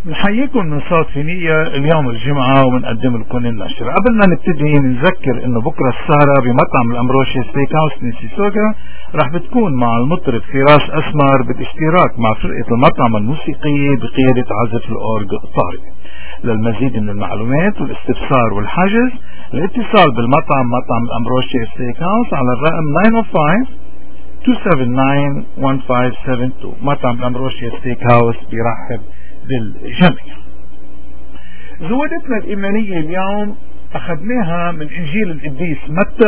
نحييكم من صوت في نية. اليوم الجمعة وبنقدم لكم النشرة. قبل ما نبتدي نذكر انه بكرة السهرة بمطعم الامبروشي ستيك هاوس نسيسوغا رح بتكون مع المطرب فراس اسمر بالاشتراك مع فرقة المطعم الموسيقية بقيادة عازف الاورج طارق. للمزيد من المعلومات والاستفسار والحجز الاتصال بالمطعم مطعم الامبروشي ستيك هاوس على الرقم 905-279-1572. مطعم الامبروشي ستيك هاوس بيرحب بالجميع. زودتنا الإيمانية اليوم أخذناها من إنجيل القديس متى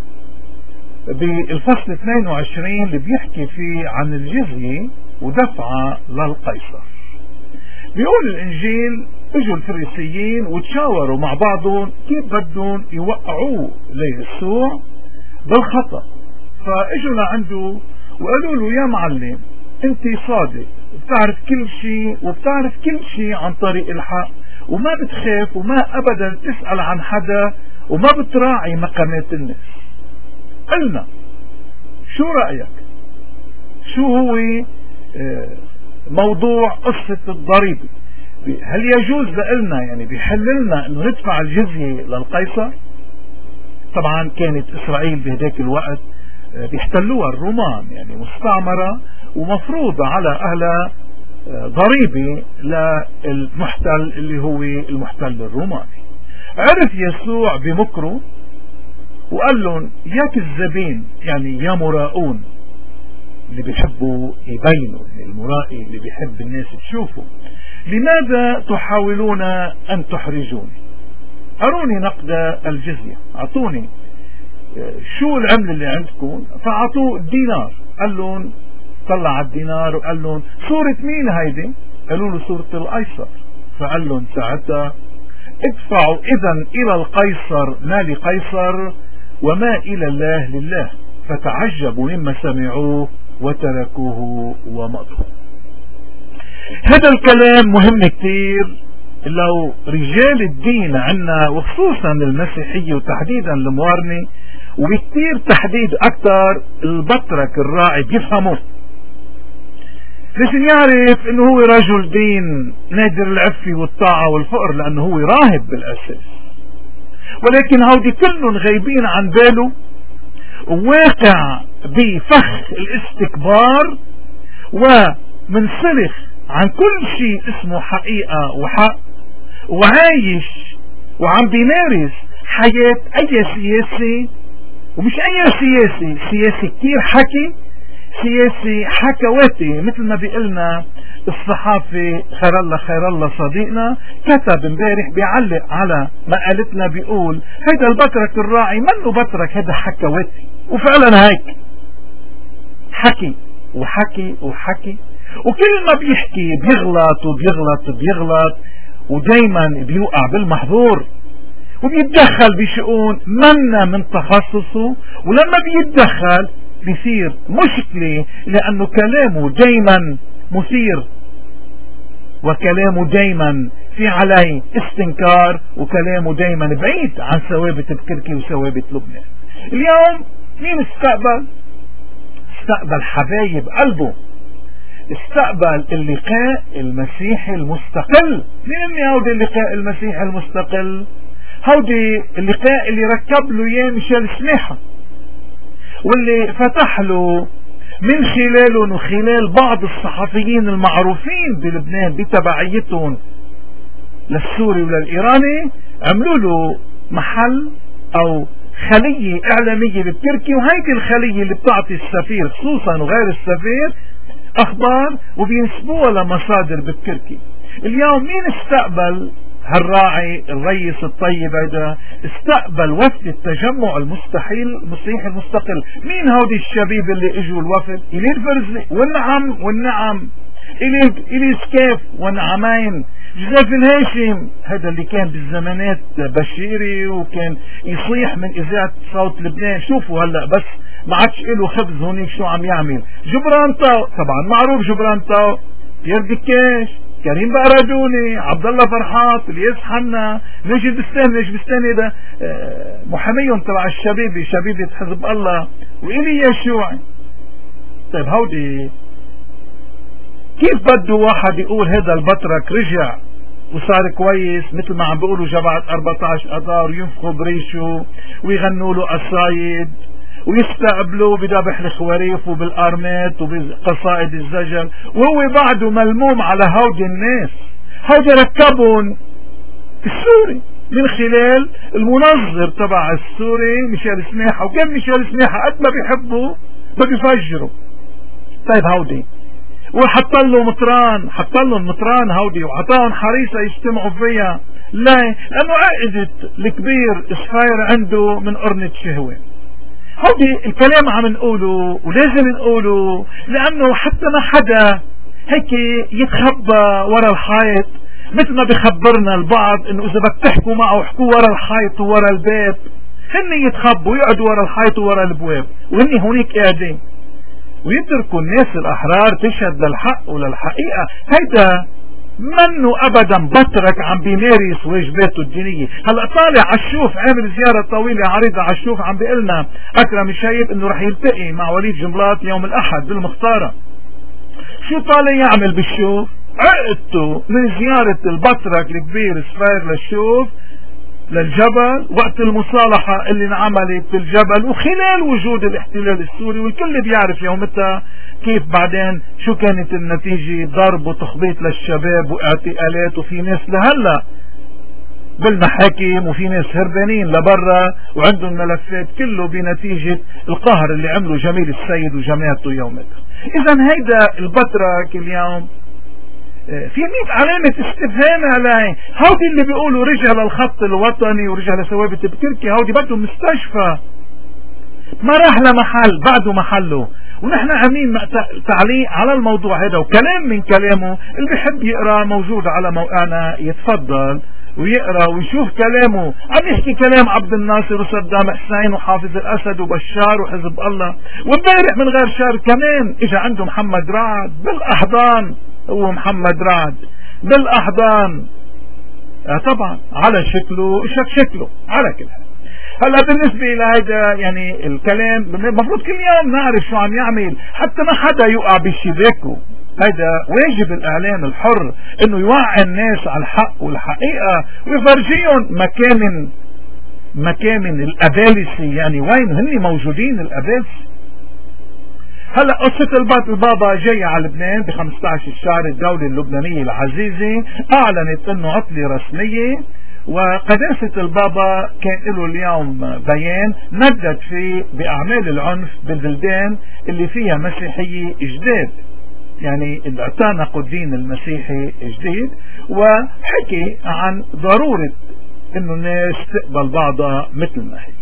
بالفصل 22 اللي بيحكي فيه عن الجزية ودفعها للقيصر. بيقول الإنجيل اجوا الفريسيين وتشاوروا مع بعضهم كيف بدهم يوقعوه ليسوع بالخطأ، فاجوا لعنده وقالوا له يا معلم انت صادق بتعرف كل شيء وبتعرف كل شيء عن طريق الحق وما بتخاف وما ابدا تسأل عن حدا وما بتراعي مقامات الناس. قلنا شو رأيك؟ شو هو موضوع قصة الضريبة؟ هل يجوز لنا يعني بيحل لنا انه ندفع الجزية للقيصر؟ طبعا كانت اسرائيل بهداك الوقت بيحتلوها الرومان، يعني مستعمرة ومفروضة على أهلها ضريبة للمحتل اللي هو المحتل الروماني. عرف يسوع بمكره وقال لهم يا كذابين، يعني يا مراؤون اللي بيحبوا يبينوا، المرائي اللي بيحب الناس تشوفه، لماذا تحاولون أن تحرجوني؟ أروني نقد الجزية، أعطوني شو العمل اللي عندكم. فأعطوه دينار، قال لهم طلع الدينار وقال لهم صورة مين هيدي؟ قالوا له صورة القيصر. فقال لهم ساعتها ادفعوا إذن إلى القيصر ما لقيصر وما إلى الله لله. فتعجبوا مما سمعوه وتركوه ومضوا. هذا الكلام مهم كتير. لو رجال الدين عنا وخصوصا المسيحية وتحديدا الموارنة وبكتير تحديد اكتر البطرك الراعي بيفهموه، لازم يعرف انه هو رجل دين نادر العفة والطاعة والفقر لانه هو راهب بالاساس، ولكن هودي كلهم غايبين عن باله وواقع بفخ الاستكبار ومنسلخ عن كل شيء اسمه حقيقة وحق، وعايش وعم بيمارس حياة اي سياسي، ومش اي سياسي كتير حكي، سياسي حكواتي مثل ما بيقلنا الصحافي خير الله صديقنا كتب امبارح بيعلق على مقالتنا بيقول هيدا البطرك الراعي منه بطرك، هيدا حكواتي. وفعلا هيك حكي وحكي وحكي، وكل ما بيحكي بيغلط ودايما بيوقع بالمحظور وبيتدخل بشؤون منا من تخصصه، ولما بيتدخل بيصير مشكلة لأنه كلامه دايما مثير وكلامه دايما في عليه استنكار وكلامه دايما بعيد عن ثوابت الكركي وثوابت لبنان. اليوم مين استقبل حبايب قلبه؟ استقبل اللقاء المسيحي المستقل. مين هودي اللقاء المسيحي المستقل؟ هودي اللقاء اللي ركب له اياه ميشيل سماحة، واللي فتح له من خلاله وخلال بعض الصحفيين المعروفين بلبنان بتبعيتهم للسوري وللإيراني، عملوا له محل او خلية اعلامية بالتركي، وهيدي الخلية اللي بتعطي السفير خصوصا وغير السفير اخبار وبينسبوها لمصادر بالتركي. اليوم مين استقبل هالراعي الرئيس الطيب هذا؟ استقبل وفد التجمع المسيحي المستقل. مين هودي الشبيب اللي اجوا الوفد؟ إلي الفرزي والنعم إلي سكاف والنعمين، جوزيف الهاشم، هذا اللي كان بالزمانات بشيري وكان يصيح من اذاعة صوت لبنان. شوفوا هلا بس ما عادش له خبز هونيك شو عم يعمل. جبران طاو طبعا معروف، جبران طاو، بيير دكاش، كريم بقراجوني، عبد الله فرحات، الياس حنا، نجي بستاني ده محاميهم تبع شبيبة حزب الله، وإلي يشوع. طيب هودي كيف بده واحد يقول هذا البطرك رجع وصار كويس مثل ما عم بيقولوا جماعة 14 اذار ينفخوا بريشه ويغنوا له قصايد ويستقبلوا بذبح الخواريف وبالارمات وبقصائد الزجل، وهو بعده ملموم على هودي الناس. هودي ركبهم السوري من خلال المنظر تبع السوري ميشيل سماحة، وكان ميشيل سماحة قد ما بيحبوا بده يفجروا. طيب هودي وحط له مطران، حط لهم مطران هودي وعطاهم حريصة يجتمعوا فيها. لا، لأنه عقدة الكبير صفير عنده من قرنة شهوة. هودي الكلام عم نقوله ولازم نقوله، لأنه حتى ما حدا هيك يتخبى ورا الحيط، مثل ما بخبرنا البعض انه اذا بدك تحكوا معه احكوا ورا الحيط وورا الباب. هن يتخبوا يقعدوا ورا الحيط وورا الابواب، وهن هونيك قاعدين ويتركوا الناس الاحرار تشهد للحق وللحقيقة. هيدا منه ابدا بطرك عم بيمارس واجباته الدينية. هلا طالع عشوف عامل زيارة طويلة عريضة عشوف، عم بيقلنا اكرم الشايب انه رح يلتقي مع وليد جنبلاط يوم الاحد بالمختارة. شو طالع يعمل بالشوف؟ عقدته من زيارة البطرك الكبير صفير للشوف للجبل وقت المصالحة اللي انعملت في الجبل وخلال وجود الاحتلال السوري، والكل بيعرف يومتها كيف بعدين شو كانت النتيجة، ضرب وتخبيط للشباب واعتقالات، وفي ناس لهلا بالمحاكم وفي ناس هربانين لبرا وعندهم ملفات، كله بنتيجة القهر اللي عمله جميل السيد وجماعته يومتها. اذا هيدا البطرك اليوم في 100 علامة استفهام عليه. هودي اللي بيقولوا رجع للخط الوطني ورجع لثوابت بتركيا، هودي بده مستشفى، ما راح لمحل بعده محله. ونحن عاملين تعليق على الموضوع هذا وكلام من كلامه. اللي بيحب يقرأ موجود على موقعنا يتفضل ويقرأ ويشوف كلامه. عم يحكي كلام عبد الناصر وصدام حسين وحافظ الأسد وبشار وحزب الله. وامبارح من غير شر كمان اجا عنده محمد رعد بالأحضان، هو محمد رعد بالأحضان طبعا على شكله شكله على كل حال. هلا بالنسبة لهذا يعني الكلام المفروض كل يوم نعرف شو عم يعمل حتى ما حدا يقع بشباكه. هذا واجب الإعلام الحر انه يوعي الناس على الحق والحقيقة ويفرجيهم مكامن الأبالسي، يعني وين هن موجودين الأبالسي. هلا قصة البابا جاية على لبنان ب 15 الشهر. الدولة اللبنانية العزيزة اعلنت انه عطلة رسمية، وقداسة البابا كان له اليوم بيان ندد فيه بأعمال العنف بالبلدان اللي فيها مسيحية جداد، يعني اللي اعتنقوا الدين المسيحي جديد، وحكي عن ضرورة انه الناس تقبل بعضها مثل ما هي.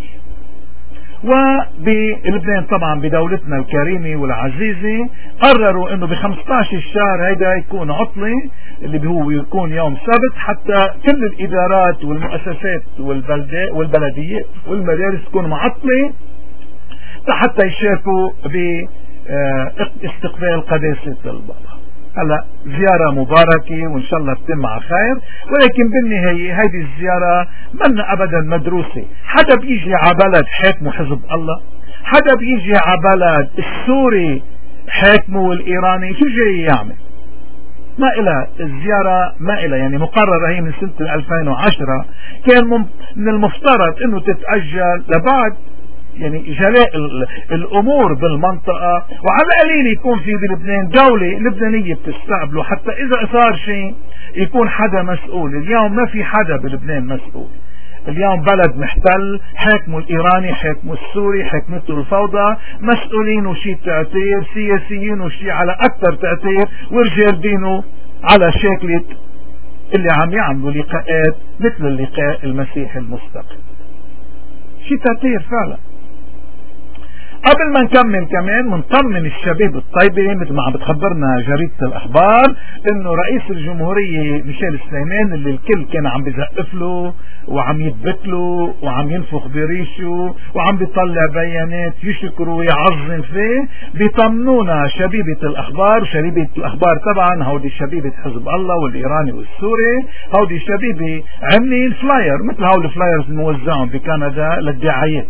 وبلبنان طبعا بدولتنا الكريمة والعزيزة قرروا انه ب 15 الشهر هيدا يكون عطلة، اللي هو يكون يوم سبت، حتى كل الادارات والمؤسسات والبلديات والمدارس تكون معطلة حتى يشاركوا باستقبال قداسة البابا. هلا زيارة مباركة وان شاء الله تتم على خير، ولكن بالنهاية هذه الزيارة منا ابدا مدروسة. حدا بيجي على بلد حاكمه حزب الله، حدا بيجي على بلد السوري حاكمه والايراني، شو جاي يعمل؟ ما إلها الزيارة، ما إلها يعني مقررة هي من سنة 2010. كان من المفترض انه تتأجل لبعد يعني جلاء الامور بالمنطقة، وعلى القليل يكون في بلبنان دولة لبنانية بتستقبله، حتى اذا صار شيء يكون حدا مسؤول. اليوم ما في حدا بلبنان مسؤول. اليوم بلد محتل، حاكمه الايراني، حاكمه السوري، حاكمته الفوضى، مسؤولين وشي تعتير، سياسيين وشي على اكثر تعتير، ورجال دينه على شاكلة اللي عم يعملوا لقاءات مثل اللقاء المسيحي المستقل. شي تعتير فعلا. قبل ما نكمل كمان منطمن الشباب الطيبة مثل ما عم بتخبرنا جريدة الأخبار انه رئيس الجمهورية ميشيل سليمان اللي الكل كان عم بزقف له وعم يثبت له وعم ينفخ بريشه وعم بيطلع بيانات يشكره ويعظم فيه، بيطمنونا شبيبة الأخبار. شبيبة الأخبار طبعا هودي شبيبة حزب الله والإيراني والسوري، هودي شبيبة عاملين فلاير مثل هول الفلايرز الموزعون بكندا للدعايات.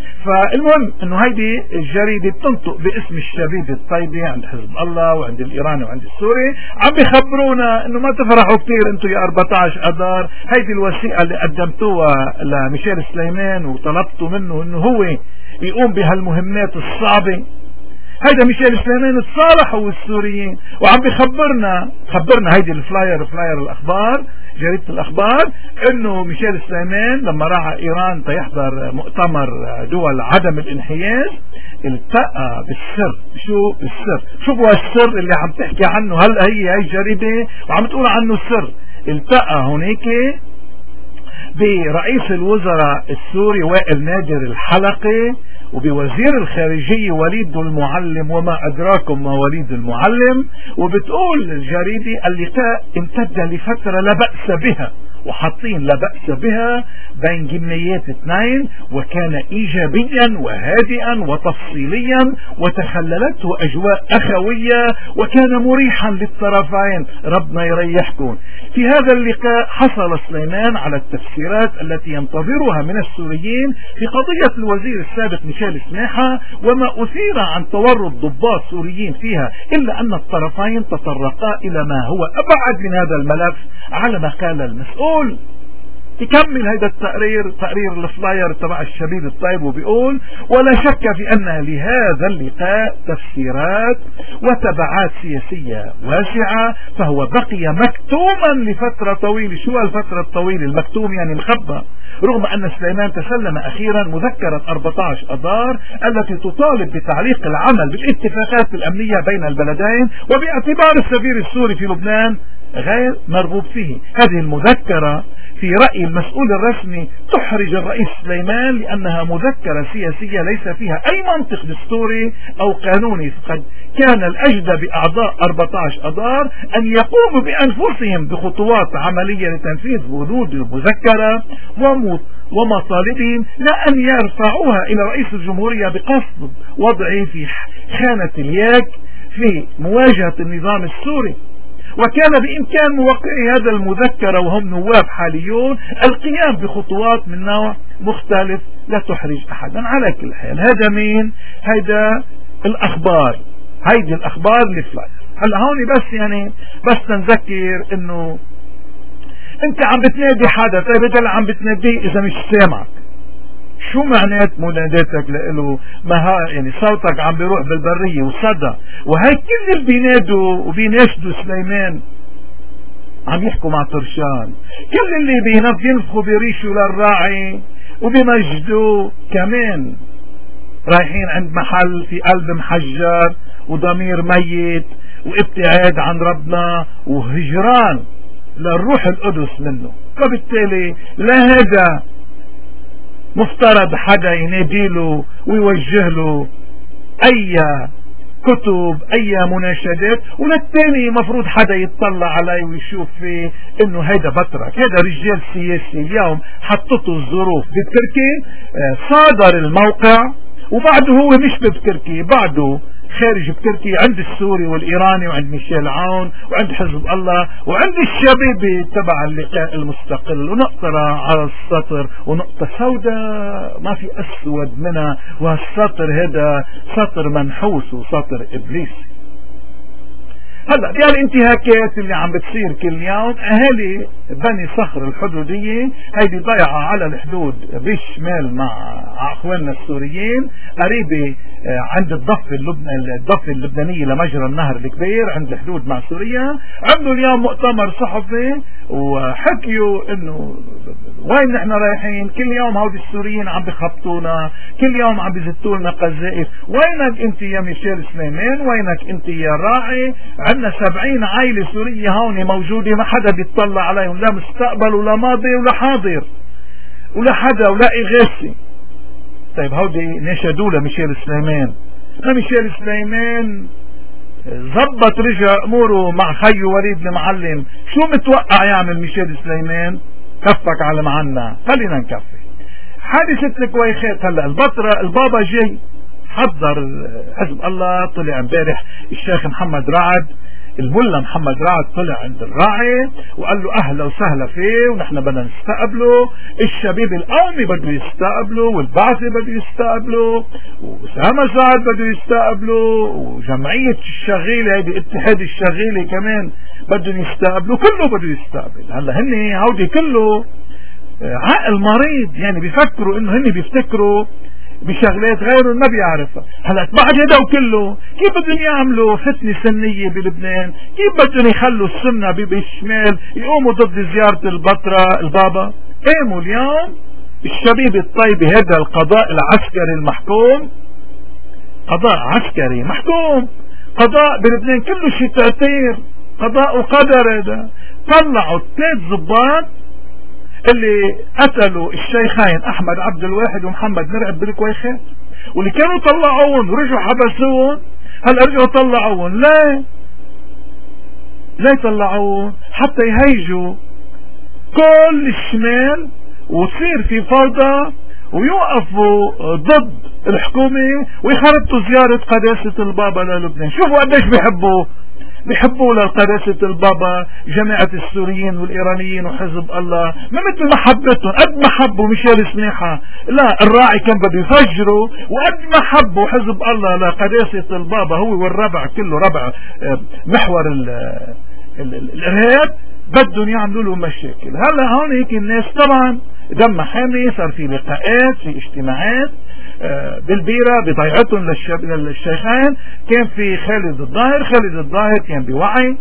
فالمهم انه هيدي الجريدة بتنطق باسم الشبيبة الطيبة عند حزب الله وعند الايراني وعند السوري، عم بيخبرونا انه ما تفرحوا كثير انتم يا 14 اذار. هيدي الوثيقة اللي قدمتوها لميشيل سليمان وطلبتوا منه انه هو يقوم بهالمهمات الصعبة. هيدا ميشيل سليمان تصالحوا والسوريين، وعم خبرنا هيدي فلاير الاخبار، جريدة الاخبار، انه ميشيل سليمان لما راح ايران تيحضر مؤتمر دول عدم الانحياز التقى بالسر. شو السر؟ شو هو السر اللي عم تحكي عنه هلا هي جريدة وعم تقول عنه السر؟ التقى هونيك برئيس الوزراء السوري وائل نادر الحلقي وبوزير الخارجية وليد المعلم، وما أدراكم ما وليد المعلم. وبتقول الجريدة اللقاء امتد لفترة لا بأس بها، وحاطين لا بأس بها بين جميات اثنين، وكان إيجابيا وهادئا وتفصيليا وتخللته أجواء أخوية وكان مريحا للطرفين. ربنا يريحكم. في هذا اللقاء حصل سليمان على التفسيرات التي ينتظرها من السوريين في قضية الوزير السابق ميشيل سماحة وما أثير عن تورط ضباط سوريين فيها، إلا أن الطرفين تطرقا إلى ما هو أبعد من هذا الملف على ما قال المسؤول. يكمل هذا تقرير الفلاير تبع الشبيب الطيب وبيقول: ولا شك في أن لهذا اللقاء تفسيرات وتبعات سياسية واسعة، فهو بقي مكتوما لفترة طويلة. شو الفترة الطويلة؟ المكتوم يعني مخبى. رغم أن سليمان تسلم أخيرا مذكرة 14 أذار التي تطالب بتعليق العمل بالاتفاقات الأمنية بين البلدين، وباعتبار السفير السوري في لبنان غير مرغوب فيه. هذه المذكرة في رأي المسؤول الرسمي تحرج الرئيس سليمان لأنها مذكرة سياسية ليس فيها أي منطق دستوري أو قانوني، فقد كان الأجدى بأعضاء 14 أذار أن يقوموا بأنفسهم بخطوات عملية لتنفيذ بنود المذكرة ومطالبهم، لا أن يرفعوها إلى رئيس الجمهورية بقصد وضعه في خانة الياك في مواجهة النظام السوري. وكان بإمكان موقعي هذا المذكرة وهم نواب حاليون القيام بخطوات من نوع مختلف لا تحرج أحدا. على كل حال هذا مين؟ هذا الأخبار، هيدي الأخبار لفلاير. هلا هون بس تنذكر إنه أنت عم بتنادي حدا، طيب بدل عم بتناديه إذا مش سامعك. شو معنات مناداتك له؟ ما يعني صوتك عم بيروح بالبرية وصدى، وهي كل اللي بينادوا وبيناشدوا سليمان عم يحكوا مع طرشان، كل اللي بينفخوا بريشه للراعي وبمجدوا كمان رايحين عند محل في قلب محجر وضمير ميت وابتعاد عن ربنا وهجران للروح القدس منه. فبالتالي لا هذا مفترض حدا يناديله ويوجه له اي كتب اي مناشدات، وللتاني مفروض حدا يتطلع عليه ويشوف فيه انه هيدا بترك، هيدا رجال سياسي اليوم حطته الظروف بتركي، صادر الموقع وبعده هو مش بتركي، بعده خارج بتركي عند السوري والإيراني وعند ميشيل عون وعند حزب الله وعند الشبيبة تبع اللقاء المستقل. ونقطة على السطر ونقطة سوداء ما في أسود منها، وهالسطر هذا سطر منحوس وسطر إبليسي. هلا بهالانتهاكات اللي عم بتصير كل يوم، اهالي بني صخر الحدودية هيدي ضيعة على الحدود بالشمال مع اخواننا السوريين، قريبة عند الضفة اللبنانية لمجرى النهر الكبير عند الحدود مع سوريا، عملوا اليوم مؤتمر صحفي وحكيوا انه وين نحن رايحين. كل يوم هودي السوريين عم بخبطونا، كل يوم عم بيزتوا لنا قذائف. وينك انت يا ميشيل سليمان؟ وينك انت يا راعي؟ عندنا 70 عائلة سورية هون موجودة، ما حدا بيطلع عليهم، لا مستقبل ولا ماضي ولا حاضر ولا حدا ولا إغاثة. طيب هودي نشدوا لميشيل سليمان، ميشيل سليمان زبط رجع اموره مع خيه وليد المعلم. شو متوقع يعمل ميشيل سليمان؟ كفك على معنا، خلينا نكفي. حادثة الكويخات، هلا البابا جاي حضر حزب الله، طلع امبارح الشيخ محمد رعد الملا محمد رعد طلع عند الراعي وقال له اهلا وسهلا فيه ونحن بدنا نستقبله، الشبيب القومي بده يستقبله، والبعثي بده يستقبله، وأسامة سعد بده يستقبله، وجمعية الشغيلة هيدي اتحاد الشغيلة كمان بدهم يستقبلوا، كله بده يستقبل. هلا هن هودي كله عقل مريض، يعني بيفكروا انه هن بيفتكروا بشغلات غيرهم ما بيعرفها. هلا بعد هذا وكله كيف بدهم يعملوا فتنة سنية بلبنان؟ كيف بدهم يخلوا السنة بالشمال يقوموا ضد زيارة البابا؟ قاموا اليوم الشبيب الطيب هذا القضاء العسكري المحكوم، قضاء عسكري محكوم، قضاء بلبنان كله شيء تأثير، قضاء وقدر. هذا طلعوا 3 ضباط اللي قتلوا الشيخين احمد عبد الواحد ومحمد مرعب بالكويخة، واللي كانوا طلعوهم ورجعوا حبسوهم. هلا رجعوا طلعوهم لا يطلعوهم حتى يهيجوا كل الشمال وتصير في فوضى ويوقفوا ضد الحكومة ويخربطوا زيارة قداسة البابا للبنان. شوفوا قديش بيحبوا لقداسة البابا جماعة السوريين والإيرانيين وحزب الله، ما مثل محبتهم. قد ما حبوا ميشيل سميحة لا الراعي كان بده يفجره، وقد ما حبوا حزب الله لقداسة البابا هو والربع كله ربع محور الإرهاب بدهم يعملوا له مشاكل. هلا هون هيك الناس طبعا دم حامي، صار في لقاءات، في اجتماعات بالبيرة بضيعتهم للشيخين. كان في خالد الظاهر كان بوعي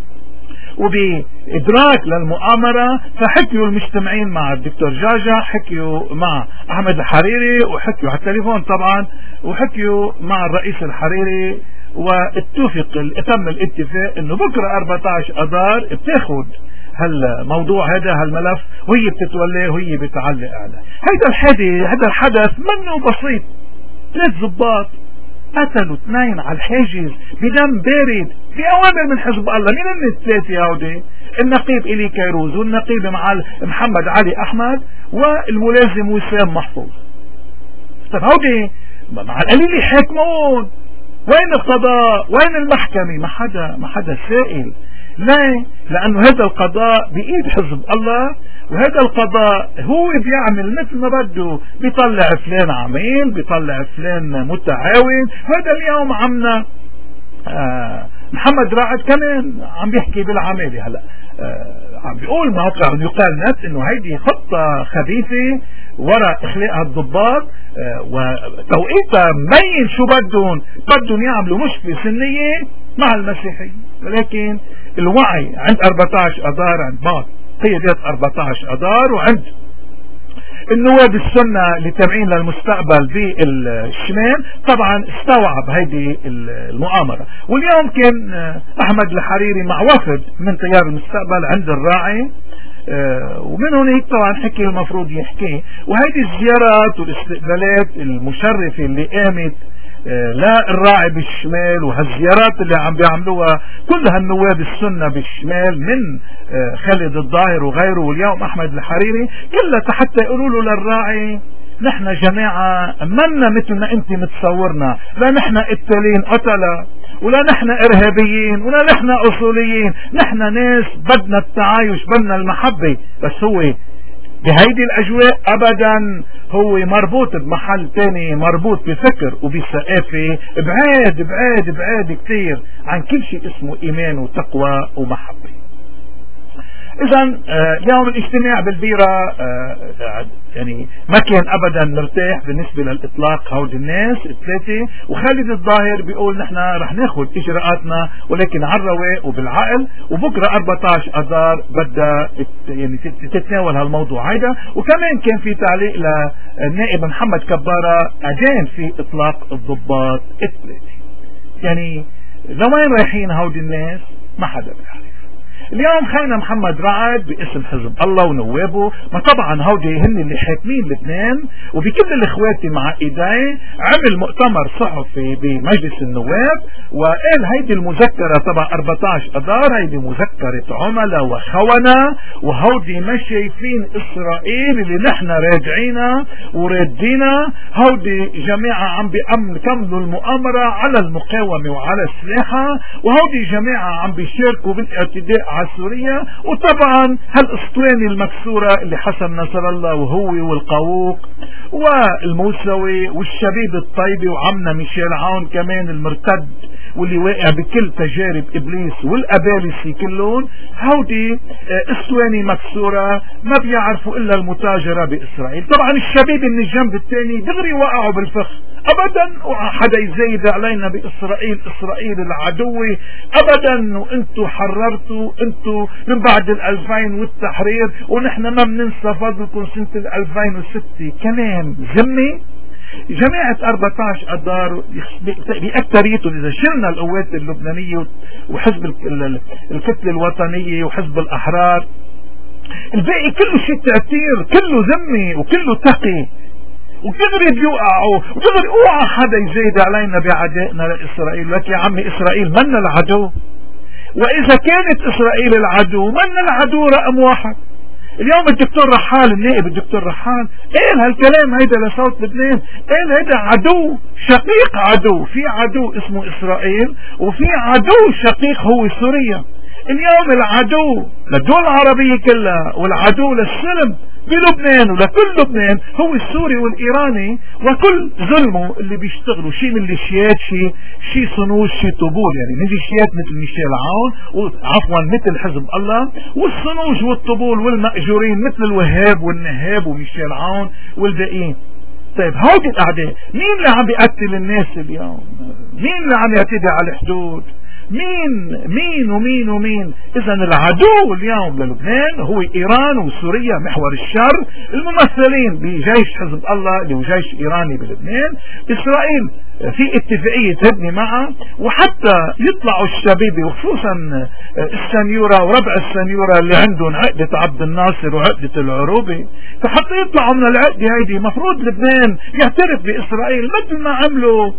وبإدراك للمؤامرة، فحكيوا المجتمعين مع الدكتور جاجا، حكيوا مع أحمد الحريري، وحكيوا على التليفون طبعا، وحكيوا مع الرئيس الحريري، تم الاتفاق انه بكرة 14 اذار بتاخد هالموضوع هالملف وهي بتتوليه وهي بتعلق عليه. هذا الحدث منه بسيط. 3 ضباط قتلوا 2 على الحاجز بدم بارد بأوامر من حزب الله. مين من ال3 هودي؟ النقيب إلي كيروز، والنقيب محمد علي أحمد، والملازم وسام محفوظ. طب هودي مع القليل يحاكمون. وين القضاء؟ وين المحكمة؟ ما حدا سائل. ليه؟ لأنه هذا القضاء بإيد حزب الله، وهذا القضاء هو بيعمل مثل ما بده، بيطلع فلان عميل، بيطلع فلان متعاون. هذا اليوم عمنا محمد رعد كمان عم بيحكي بالعمالة. هلا عم بيقول موقع يقال نت انه هيدي خطة خبيثة وراء اخلاء الضباط، وتوقيتها مبين شو بدهم يعملوا مشكلة سنية مع المسيحيين. ولكن الوعي عند 14 اذار، عند بعض قيادات 14 اذار، وعند النواب السنة اللي تابعين للمستقبل بالشمال طبعا استوعب هيدي المؤامرة. واليوم كان احمد الحريري مع وفد من تيار المستقبل عند الراعي، ومن هناك طبعا حكي المفروض يحكي. وهيدي الزيارات والاستقبالات المشرفة اللي قامت لا الراعي بالشمال، وهالزيارات اللي عم بيعملوها كل هالنواب السنة بالشمال من خالد الظاهر وغيره، واليوم احمد الحريري، كلها حتى يقولوا له للراعي نحن جماعة منا مثل ما انت متصورنا، لا نحن قتالين قتلة، ولا نحن ارهابيين، ولا نحن اصوليين، نحن ناس بدنا التعايش، بدنا المحبة. بس هو بهيدي الاجواء ابدا هو مربوط بمحل تاني، مربوط بفكر وبثقافة بعاد بعاد بعاد كتير عن كل شيء اسمه ايمان وتقوى ومحبة. اذا اليوم الاجتماع بالبيرة يعني ما كان ابدا مرتاح بالنسبة للاطلاق. هود الناس 3، وخالد الظاهر بيقول نحن رح ناخد اجراءاتنا ولكن على الرواق وبالعقل، وبكرة 14 اذار بدها يعني تتناول هالموضوع هيدا. وكمان كان في تعليق للنائب محمد كبارة اجان في اطلاق الضباط 3. يعني لوين رايحين هود الناس ما حدا بيعرف. اليوم خينا محمد رعد باسم حزب الله ونوابه، ما طبعا هودي هن اللي حاكمين لبنان، وبكل الاخواتي مع ايديه عمل مؤتمر صحفي بمجلس النواب وقال هيدي المذكرة تبع 14 اذار هيدي مذكرة عملاء وخونة، وهودي ما شايفين اسرائيل اللي نحن راجعينا ورادينا، هودي جماعة عم بيكملوا المؤامرة على المقاومة وعلى السلاحة، وهودي جماعة عم بيشاركوا بالاعتداء على سوريا، وطبعا هالاسطوانة المكسورة اللي حسن نصر الله وهو والقاووق والموسوي والشبيب الطيبي وعمنا ميشيل عون كمان المرتد واللي واقع بكل تجارب ابليس والابالسي كلهم، هودي اسطوانة مكسورة ما بيعرفوا الا المتاجرة باسرائيل. طبعا الشبيب من الجنب الثاني دغري وقعوا بالفخ، ابدا وحدا يزايد علينا باسرائيل، اسرائيل العدوة ابدا، وانتو حررتوا انتو من بعد 2000 والتحرير، ونحن ما بننسى فضلكم سنة 2006. كلام ذمي. جماعة 14 اذار باكثريته اذا شلنا القوات اللبنانية وحزب الكتلة الوطنية وحزب الاحرار، الباقي كله شيء تأثير، كله ذمي وكله تقي، ودغري بيوقعوا ودغري اوعى حدا يزايد علينا بعدائنا لاسرائيل. لك يا عمي اسرائيل من العدو، واذا كانت اسرائيل العدو من العدو رقم واحد. اليوم الدكتور رحال، النائب الدكتور رحال قال هالكلام هيدا لصوت لبنان، قال هيدا عدو شقيق عدو، في عدو اسمه اسرائيل وفي عدو شقيق هو سوريا. اليوم العدو للدول العربية كلها والعدو للسلم بلبنان ولكل لبنان هو السوري والايراني وكل ظلمه اللي بيشتغلوا شيء ميليشيات، شيء صنوج، شيء طبول، يعني ميليشيات مثل ميشيل عون عفوا مثل حزب الله، والصنوج والطبول والمأجورين مثل الوهاب والنهاب وميشيل عون والباقيين. طيب هودي الاعداء مين اللي عم بيقتل الناس اليوم؟ مين اللي عم يعتدي على الحدود؟ مين؟ اذا العدو اليوم للبنان هو ايران وسوريا محور الشر، الممثلين بجيش حزب الله اللي هو جيش ايراني بلبنان، اسرائيل في اتفاقية هدنة معها، وحتى يطلعوا الشبيبة وخصوصا السنيورة وربع السنيورة اللي عندهم عقدة عبد الناصر وعقدة العروبة، فحتى يطلعوا من العقدة هيدي مفروض لبنان يعترف باسرائيل مثل ما عملوا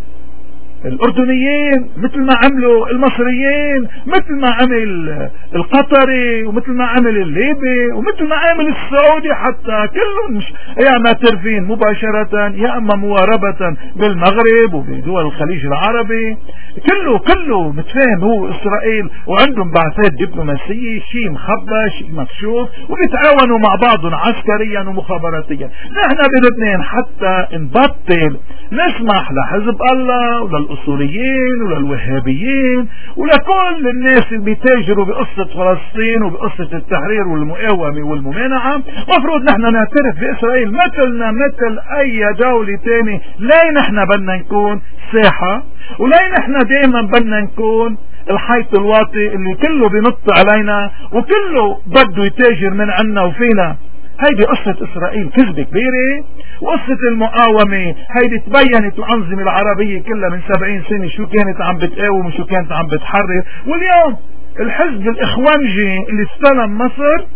الأردنيين، مثل ما عملوا المصريين، مثل ما عمل القطري، ومثل ما عمل الليبي، ومثل ما عمل السعودي، حتى كلهم يا معترفين مباشرة يا اما مواربة بالمغرب وبدول الخليج العربي، كله متفاهم هو اسرائيل، وعندهم بعثات دبلوماسية، شيء مخبى شيء مكشوف، وبيتعاونوا مع بعضهم عسكريا ومخابراتيا. نحن بلبنان حتى نبطل نسمح لحزب الله وللأصوليين وللوهابيين ولكل الناس اللي بيتاجروا بقصة فلسطين وبقصة التحرير والمقاومة والممانعة، مفروض نحن نعترف بإسرائيل مثلنا مثل أي دولة تاني. لا نحن بدنا نكون ساحة، ولا نحن دائما بدنا نكون الحيط الواطي اللي كله بينط علينا وكله بده يتاجر من عنا وفينا. هيدي قصة اسرائيل كذبة كبيرة، وقصة المقاومة هيدي تبينت الأنظمة العربية كلها من 70 سنة شو كانت عم بتقاوم وشو كانت عم بتحرر. واليوم الحزب الإخوانجي اللي استلم مصر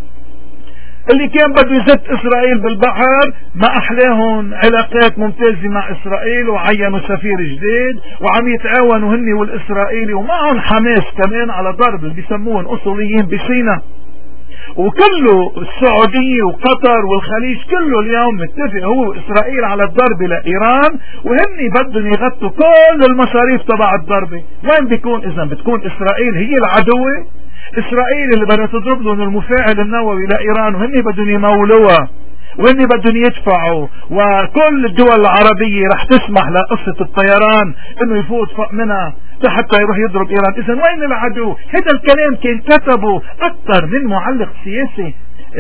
اللي كان بده يزت اسرائيل بالبحر، ما احلاهم علاقات ممتازة مع اسرائيل، وعينوا سفير جديد وعم يتعاونوا هني والاسرائيلي، ومعهم حماس كمان على ضرب اللي بيسموهم اصوليين بسينا، وكله السعودية وقطر والخليج كله اليوم متفق هو اسرائيل على الضرب لإيران، وهني بدهم يغطوا كل المصاريف تبع الضربة. وين بيكون اذا؟ بتكون اسرائيل هي العدوة، اسرائيل اللي بدها تضرب لهم المفاعل النووي لإيران، وهني بدهم يمولوها وهني بدهم يدفعوا، وكل الدول العربية رح تسمح لقصة الطيران انه يفوت فوق منها حتى يروح يضرب ايران. اذا وين العدو؟ هذا الكلام كان كتبه اكثر من معلق سياسي،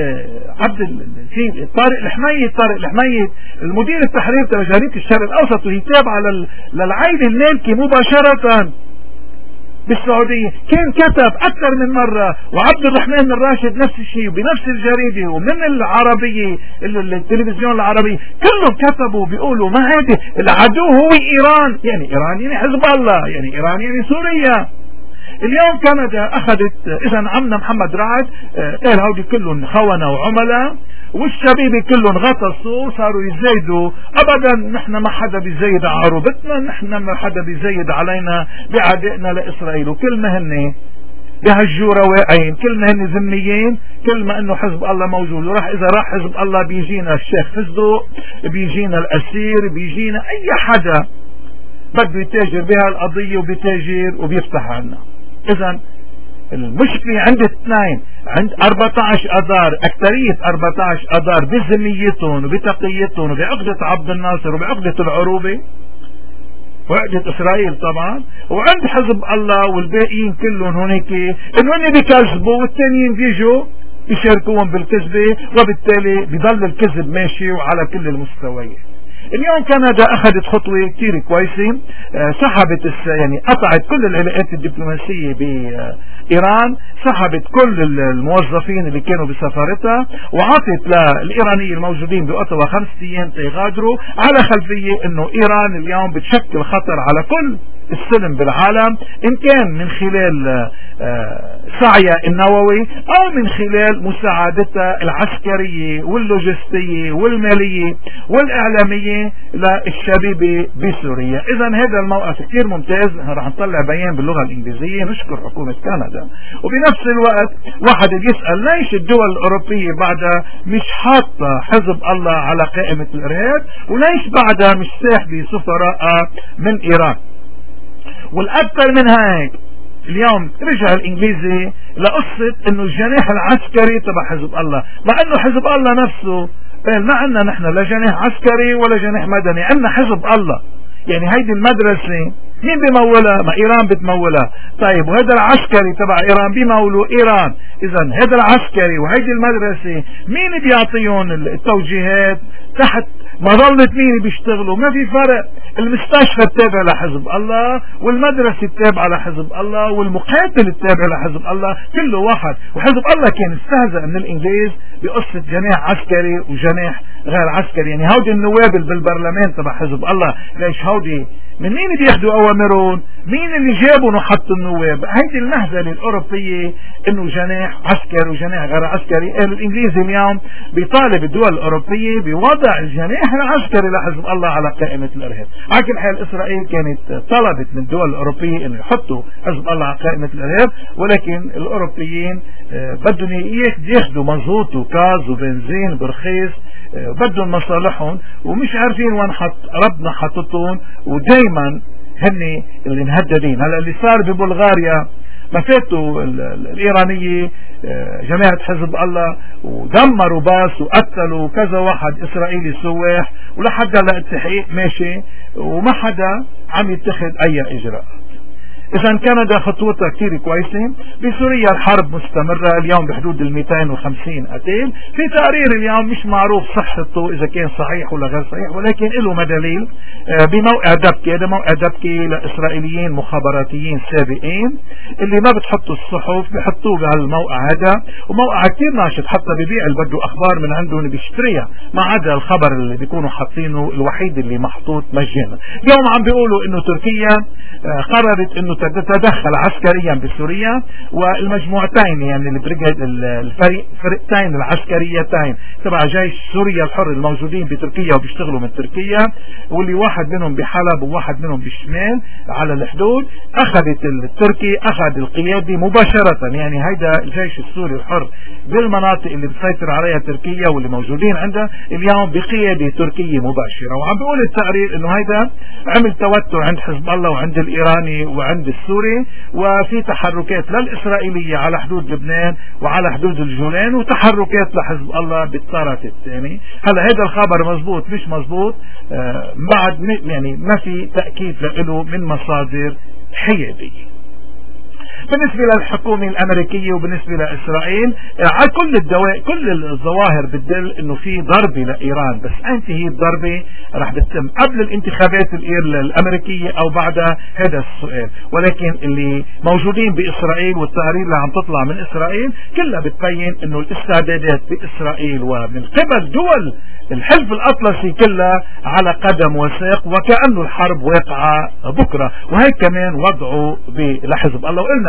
طارق الحميد المدير التحرير تبع جريدة الشرق الاوسط، وهي تابعة للعائلة المالكي مباشرة بالسعودية، كان كتب اكثر من مرة، وعبد الرحمن الراشد نفس الشيء بنفس الجريدة، ومن العربية التلفزيون العربي كلهم كتبوا بيقولوا ما هذه العدو هو ايران، يعني ايران يعني حزب الله، يعني ايران يعني سوريا. اليوم كندا اخذت، اذا عمنا محمد رعد قال هودي كلهم خونة وعملاء، والشبيبة كلهم غطسوا وصاروا يزايدوا. ابدا نحن ما حدا بيزايد على عروبتنا، نحن ما حدا بيزايد علينا بعدائنا لاسرائيل، وكل ما هن بهجوا رواقين، كل ما هن ذميين، كل ما انه حزب الله موجود. وراح اذا راح حزب الله بيجينا الشيخ فزدق، بيجينا الاسير، بيجينا اي حدا بده يتاجر بها القضية وبيتاجر وبيفتح عنا. اذا المشكلة عند اثنين، عند 14 اذار، اكترية 14 اذار بذميتهم وبتقيتهم وبعقدة عبد الناصر وبعقدة العروبة وعقدة اسرائيل طبعا، وعند حزب الله والباقيين كلهم هناك انه هن بيكذبوا والتانيين بيجوا يشاركوهم بالكذبة، وبالتالي بيضل الكذب ماشي وعلى كل المستويات. اليوم كندا اخذت خطوة كتير كويسة، سحبت يعني قطعت كل العلاقات الدبلوماسية بإيران، سحبت كل الموظفين اللي كانوا بسفارتها، وعطت للإيرانيين الموجودين بأوتاوا 5 أيام تيغادروا، على خلفية انه إيران اليوم بتشكل خطر على كل السلم بالعالم، ان كان من خلال سعيها النووي او من خلال مساعدتها العسكرية واللوجستية والمالية والاعلامية للشبيبة بسوريا. اذا هذا الموقف كثير ممتاز، رح نطلع بيان باللغة الانجليزية نشكر حكومة كندا. وبنفس الوقت واحد يسأل ليش الدول الاوروبية بعدها مش حاطة حزب الله على قائمة الارهاب، وليش بعدها مش ساحبة سفراء من ايران؟ والاكثر من هيك اليوم رجع الانجليزي لقصة انه الجناح العسكري تبع حزب الله، مع انه حزب الله نفسه قال ما عندنا نحن لا جناح عسكري ولا جناح مدني، عندنا حزب الله. يعني هيدي المدرسة مين بيمولها؟ ما ايران بتمولها. طيب وهذا العسكري تبع ايران بيمولوا ايران، اذا هذا العسكري وهيدي المدرسة مين بيعطيهم التوجيهات؟ تحت مظلة مين بيشتغلوا؟ ما في فرق. المستشفى التابع لحزب الله، والمدرسة التابعة لحزب الله، والمقاتل التابع لحزب الله، كله واحد. وحزب الله كان استهزأ من الانجليز بقصة جناح عسكري وجناح غير عسكري. يعني هودي النواب بالبرلمان تبع حزب الله، ليش هودي من مين بياخدوا اوامرهم؟ مين اللي جابوا وحطوا النواب؟ هيدي المهزلة الاوروبية انه جناح عسكري وجناح غير عسكري. الانجليزي اليوم بيطالب الدول الاوروبية بوضع الجناح العسكري لحزب الله على قائمة الارهاب. على كل حال اسرائيل كانت طلبت من الدول الاوروبية انه يحطوا حزب الله على قائمة الارهاب، ولكن الاوروبيين بدهم ياخدوا مازوت وغاز وبنزين برخيص، بدهم مصالحهم ومش عارفين وين ربنا حطتهم، ودايما هن اللي مهددين. هلا اللي صار ببلغاريا ما فاتوا الايرانية جماعة حزب الله ودمروا باص وقتلوا كذا واحد اسرائيلي سواح، ولحد هلا التحقيق ماشي وما حدا عم يتخذ اي اجراء. اذا كندا خطوتها كتير كويسة. بسوريا الحرب مستمرة اليوم بحدود 250 قتيل. في تقرير اليوم مش معروف صحته اذا كان صحيح ولا غير صحيح، ولكن له مدليل بموقع دبكة. هذا موقع دبكة لاسرائيليين مخابراتيين سابقين اللي ما بتحطوا الصحف بحطوه بهالموقع هذا، وموقع كتير ناشط حتى ببيع اللي بده اخبار من عندهم بيشتريها، ما عدا الخبر اللي بيكونوا حاطينه الوحيد اللي محطوط مجانا. اليوم عم بيقولوا انه تركيا قررت انه تتدخل عسكريا بسوريا، والمجموعتين يعني الفريقتين العسكريتين تبع جيش سوريا الحر الموجودين بتركيا وبيشتغلوا من تركيا، واللي واحد منهم بحلب وواحد منهم بالشمال على الحدود، اخذت التركي اخذ القيادة مباشرة. يعني هيدا الجيش السوري الحر بالمناطق اللي بتسيطر عليها تركيا واللي موجودين عندها اليوم بقيادة تركية مباشرة. وعم بيقول التقرير انه هيدا عمل توتر عند حزب الله وعند الايراني وعند السوري، وفي تحركات للإسرائيلية على حدود لبنان وعلى حدود الجولان، وتحركات لحزب الله بالطرف الثاني. هلا هذا الخبر مزبوط مش مزبوط بعد يعني ما في تأكيد له من مصادر حيادية. بالنسبة للحكومة الامريكية وبالنسبة لاسرائيل على كل الظواهر بتدل انه في ضربة لايران، بس انت هي الضربة رح بتتم قبل الانتخابات الامريكية او بعدها؟ هذا السؤال. ولكن اللي موجودين باسرائيل والتقارير اللي عم تطلع من اسرائيل كلها بتبين انه الاستعدادات باسرائيل ومن قبل دول الحلف الاطلسي كلها على قدم وساق، وكأنه الحرب واقعة بكرة. وهي كمان وضعه لحزب الله. وقلنا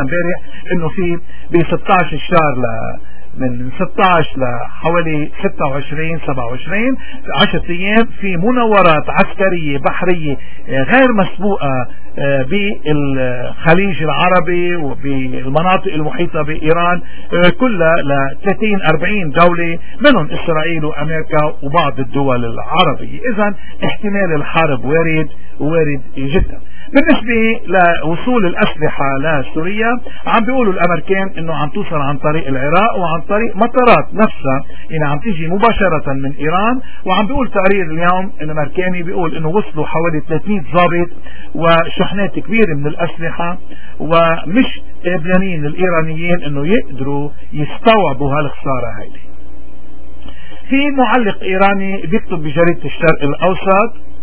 امبارح انه في ب 16 الشهر من 16 لحوالي 26 27 10 ايام في مناورات عسكرية بحرية غير مسبوقة بالخليج العربي وبالمناطق المحيطة بإيران كلها ل 30-40 دولة منهم إسرائيل وأمريكا وبعض الدول العربية. إذن احتمال الحرب وارد جدا. بالنسبة لوصول الأسلحة لسوريا عم بيقولوا الأمريكان انه عم توصل عن طريق العراق وعن طريق مطارات نفسها، يعني عم تيجي مباشرة من إيران. وعم بيقول تقرير اليوم الأمريكاني بيقول انه وصلوا حوالي 300 ضابط وشحنات كبيرة من الأسلحة، ومش قابلين الإيرانيين انه يقدروا يستوعبوا هالخسارة هيدي. في معلق إيراني بيكتب بجريدة الشرق الأوسط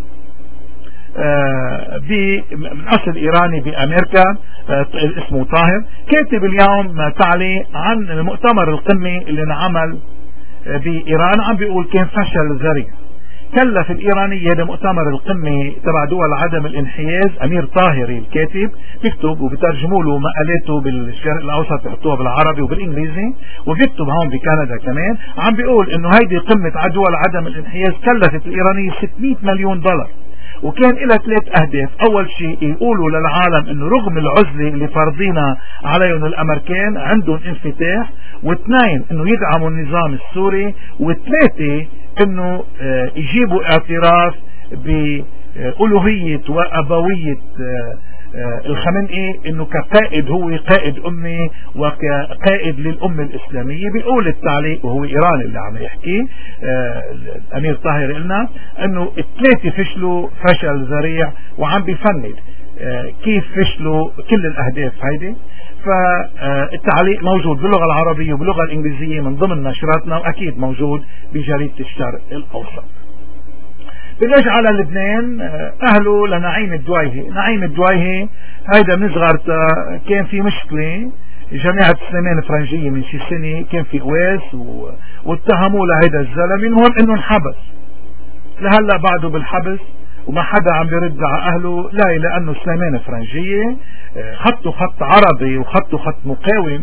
من أصل إيراني بأمريكا اسمه طاهر، كاتب اليوم تعليق عن المؤتمر القمي اللي انعمل بإيران. عم بيقول كان فشل ذريع، كلف الإيرانية لمؤتمر القمة تبع دول عدم الانحياز. أمير طاهري الكاتب بيكتب وبترجموا له مقالاته بالشرق الأوسط، بيحطوها بالعربي وبالإنجليزي، وبيكتب هون بكندا كمان. عم بيقول إنه هيدي قمة دول عدم الانحياز كلفت الإيرانية 600 مليون دولار، وكان لها 3 أهداف. أول شيء يقولوا للعالم إنه رغم العزلة اللي فرضينها عليهم الأمريكان عندهم انفتاح، واثنين إنه يدعموا النظام السوري، وثلاثة إنه يجيبوا اعتراف بألوهية وأبوية الخمنئي انه كقائد هو قائد امي وكقائد للامة الاسلامية. بيقول التعليق وهو ايراني اللي عم يحكي امير طاهر قلنا انه الثلاثة فشلوا فشل ذريع، وعم بيفند كيف فشلوا كل الاهداف هيدي. فالتعليق موجود باللغة العربية وباللغة الانجليزية من ضمن نشراتنا، واكيد موجود بجريدة الشرق الاوسط. بنرجع على لبنان، اهله لنعيم الدويهي. نعيم الدويهي هيدا من صغرتها كان في مشكلة، جامعة سليمان الفرنجية من شي سنة كان في قواس واتهموا لهيدا الزلمة، المهم انه انحبس. لهلا بعده بالحبس وما حدا عم بيرد على اهله، لا لانه سليمان الفرنجية خطه خط عربي وخطه خط مقاوم،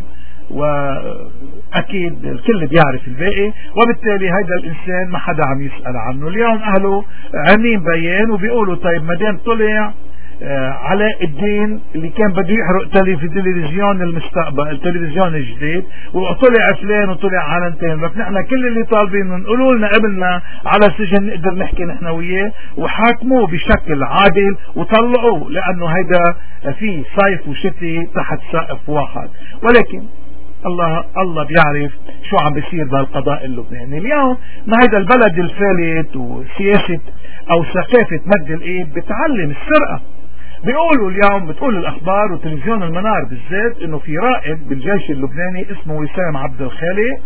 واكيد الكل بيعرف الباقي، وبالتالي هيدا الانسان ما حدا عم يسأل عنه. اليوم اهله عاملين بيان وبيقولوا طيب ما دام طلع علاء الدين اللي كان بده يحرق تلفزيون المستقبل، التلفزيون الجديد، وطلع فلان وطلع علنتين، بس نحن كل اللي طالبين نقولوا لنا قبلنا على سجن نقدر نحكي نحن وياه، وحاكموه بشكل عادل وطلعوه، لانه هيدا في صيف وشتي تحت سقف واحد. ولكن الله بيعرف شو عم بيصير بالقضاء اللبناني اليوم. ما هيدا البلد الفالت وسياسة او ثقافة مد الايد بتعلم السرقة. بيقولوا اليوم بتقول الاخبار وتلفزيون المنار بالذات انه في رائد بالجيش اللبناني اسمه وسام عبد الخالق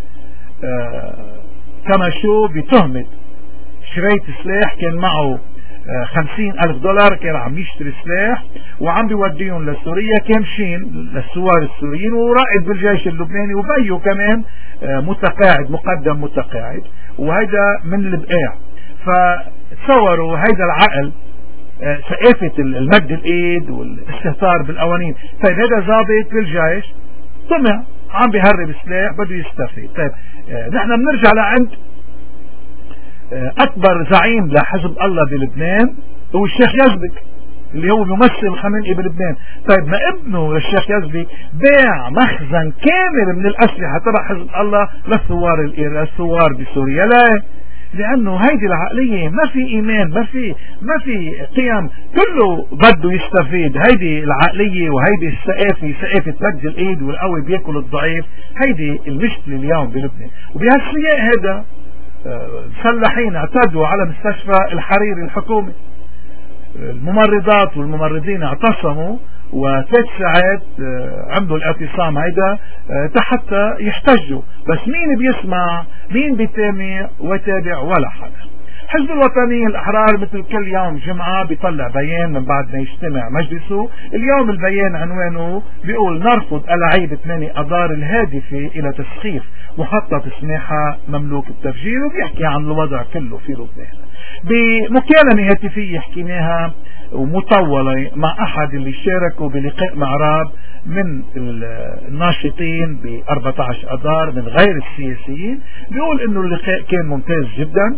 كما شو بتهمة شريت سلاح، كان معه 50,000 دولار، كان عم يشتري سلاح وعم بيوديهم لسوريا كامشين للثوار السوريين، ورائد بالجيش اللبناني وبيه كمان متقاعد مقدم متقاعد، وهيدا من البقاع. فتصوروا هيدا العقل، ثقافة المد الايد والاستهتار بالقوانين. طيب هذا ضابط بالجيش طمع عم بيهرب سلاح بده يستفيد. طيب نحن بنرجع لعند اكبر زعيم لحزب الله بلبنان هو الشيخ يزبك اللي هو ممثل الخميني بلبنان. طيب ما ابنه الشيخ يزبك باع مخزن كامل من الاسلحه تبع حزب الله للثوار بسوريا. لا، لانه هيدي العقليه ما في ايمان، ما في قيم، كله بده يستفيد. هيدي العقليه وهيدي الثقافه، ثقافه مد الايد والقوي بياكل الضعيف، هيدي المشكله اليوم بلبنان. وبهالسياق هذا مسلحين اعتدوا على مستشفى الحريري الحكومي، الممرضات والممرضين اعتصموا و3 ساعات عملوا الاعتصام هيدا حتى يحتجوا. بس مين بيسمع؟ مين بيتابع وتابع؟ ولا حدا. حزب الوطني الأحرار مثل كل يوم جمعة بيطلع بيان من بعد ما يجتمع مجلسه. اليوم البيان عنوانه بيقول نرفض ألاعيب 8 أذار الهادفة إلى تسخيف مخطط سماحة مملوك التفجير، وبيحكي عن الوضع كله في لبنان. بمكالمة هاتفية حكيناها ومطولة مع أحد اللي شاركوا بلقاء مع راب من الناشطين ب 14 أذار من غير السياسيين، بيقول إنه اللقاء كان ممتاز جدا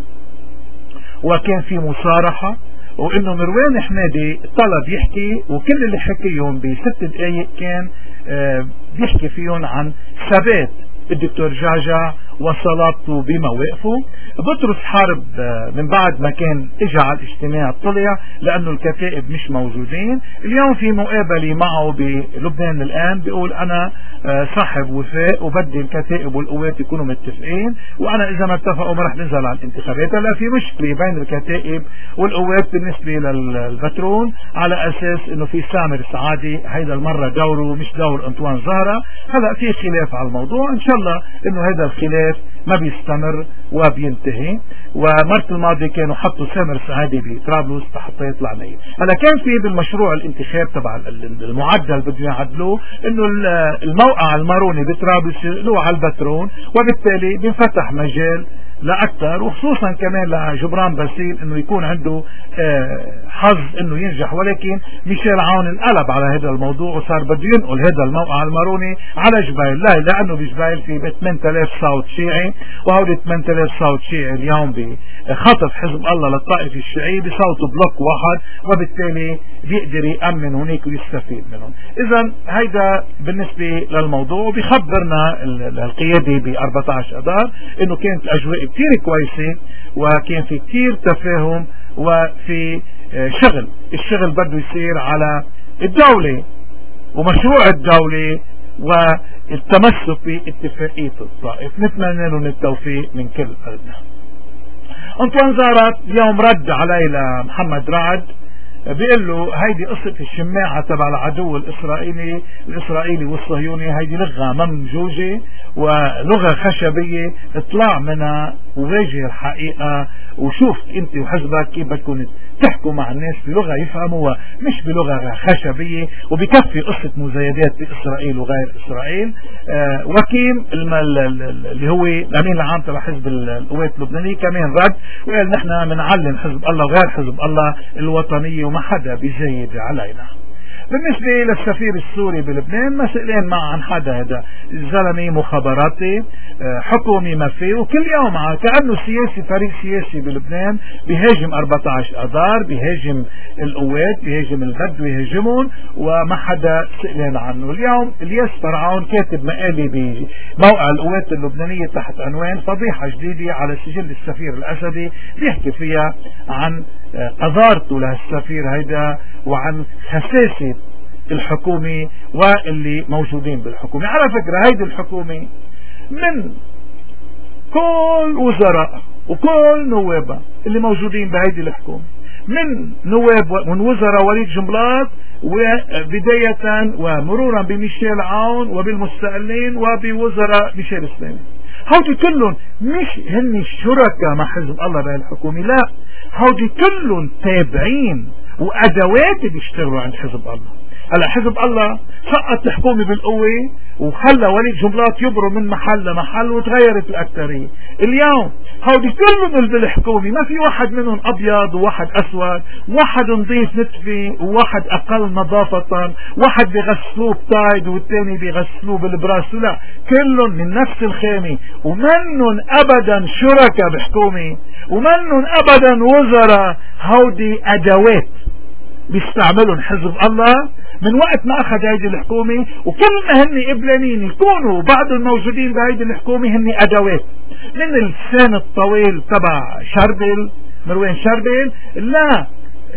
وكان في مصارحة، وإنه مروان حمادي طلب يحكي وكل اللي حكيهم ب6 دقائق كان بيحكي فيهم عن ثبات الدكتور جعجع وصلابته بمواقفه. بطرس حرب من بعد ما كان اجى على الاجتماع طلع لانه الكتائب مش موجودين. اليوم في مقابلة معه بلبنان الان بيقول انا صاحب وفاء وبدي الكتائب والقوات يكونوا متفقين، وانا اذا ما اتفقوا ما رح ننزل على الانتخابات. هلا في مشكلة بين الكتائب والقوات بالنسبة للبترون على اساس انه في سامر سعادي هيدا المرة دوره مش دور انطوان زهرة. هلا في خلاف على الموضوع، ان شاء الله انه هذا الخلاف ما بيستمر وبينتهي. ومرة الماضي كانوا حطوا سامر سعادي بطرابلس حتى يطلع نايب. هلا كان في بالمشروع الانتخاب تبع المعدل بده يعدلوه انه الموقع الماروني بطرابلس له على البترون، وبالتالي بينفتح مجال لأكثر، وخصوصا كمان لجبران باسيل انه يكون عنده حظ انه ينجح. ولكن ميشيل عون انقلب على هذا الموضوع وصار بده ينقل هذا الموقع الماروني على جبال، لا لانه بجبال في 8000 صوت شيعي، وهول 8000 صوت شيعي اليوم بخطف حزب الله للطائفة الشيعية بصوتوا بلوك واحد، وبالتالي بيقدر يأمن هناك ويستفيد منهم. اذا هيدا بالنسبة للموضوع. وبيخبرنا القيادي ب 14 اذار انه كانت الاجواء كتير كويسة وكان في كتير تفاهم وفي شغل. الشغل بده يصير على الدولة ومشروع الدولة والتمسك باتفاقية الطائف. نتمنى لهم التوفيق من كل قلبنا. انطوان زهرة اليوم رد علي لمحمد رعد بيقول له هيدي قصة الشماعة تبع العدو الإسرائيلي والصهيوني هيدي لغة ممجوجة ولغة خشبية، اطلع منها وواجه الحقيقة وشوف انت وحزبك كيف بدكم تحكوا مع الناس بلغة يفهموها مش بلغة خشبية. وبكفي قصة مزايدات بإسرائيل وغير إسرائيل. وكيم اللي هو الأمين العام تبع حزب القوات اللبنانية كمان رد وقال نحن بنعلم حزب الله وغير حزب الله الوطنية وما حدا بيزايد علينا. بالنسبة للسفير السوري بلبنان ما سئلين مع عن حدا، هذا الزلمة مخابراتي حكومي ما فيه، وكل يوم كأنه سياسي فريق سياسي بلبنان بيهاجم 14 اذار، بيهاجم القوات، بيهاجم البدو، يهاجمون وما حدا سئلين عنه. اليوم الياس فرعون كاتب مقالي بموقع القوات اللبنانية تحت عنوان فضيحة جديدة على سجل السفير الأسدي، بيحكي فيها عن قذارته لهالسفير هيدا وعن خساسة الحكومة واللي موجودين بالحكومة. على فكرة هيدي الحكومة من كل وزراء وكل نوابة اللي موجودين بهيدي الحكومة، من نواب من وزراء وليد جنبلاط وبداية ومرورا بميشيل عون وبالمستقلين وبوزراء ميشيل سليمان، هودي كلهم مش هن الشركاء مع حزب الله بهي الحكومة، لا هودي كلهم تابعين وأدوات بيشتغلوا عند حزب الله. هلا حزب الله سقط الحكومة بالقوة وخلى وليد جنبلاط يبروا من محل لمحل وتغيرت الأكترية. اليوم هودي كلهم بالحكومة ما في واحد منهم أبيض وواحد أسود، واحد نظيف نتفي وواحد أقل نظافة، واحد بيغسلوه بتايد والتاني بيغسلوه بالبراسو، لا كلهم من نفس الخامة ومنهم أبدا شركاء بحكومة ومنهم أبدا وزراء. هودي أدوات بيستعملون حزب الله من وقت ما اخذ هيدي الحكومة، وكل ما هن قبلانين يكونوا بعض الموجودين بهيدي الحكومة هن ادوات، من اللسان الطويل تبع شربل مروان شربل لا